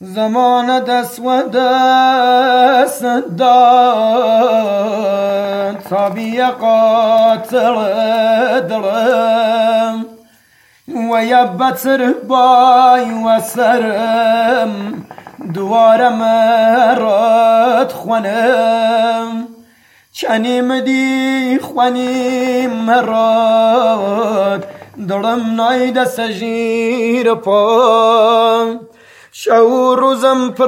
زمان دست و دست داد تابی قاتل دلم و یبتر بای و سرم دوارم رد خونم چنیم دی خونیم رد دلم نایده سجیر پا شو روزم پر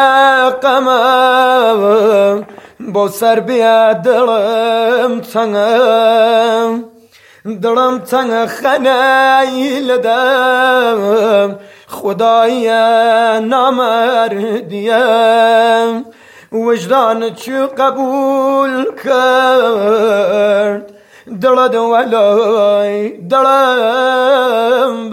لقمه با سر بیا دلم تنگ خنیل دم خدای نامردیم وجدان چو قبول کرد دلد ولای دلم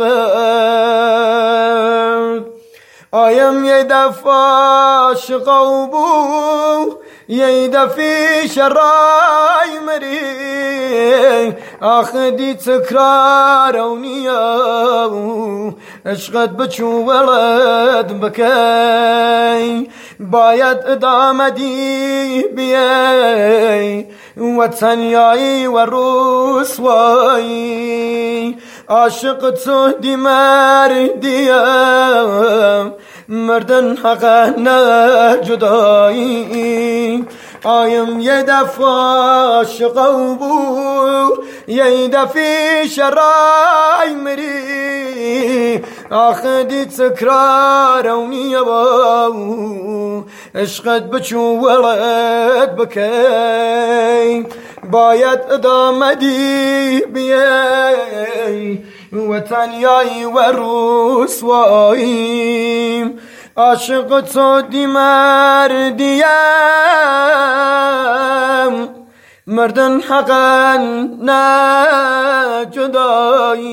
برد آیم یه دفعه عاشق بو یه دفعه شرای مری آخدی تکرار و نیاو عشقت بچو ولد بکی باید ادامه دی بیای و تنیایی و رسوایی عاشق تو دی مردیم مردن حقا نه جدایی آیم یه دفعه عاشق بو یه دفعه شرای مری آخدی تکرار و نیاو عشقت بچو ولد بکی باید ادامه دی بیای و تنیایی و رسوایی عاشق تو دی مردیم مردن حقا نه جدایی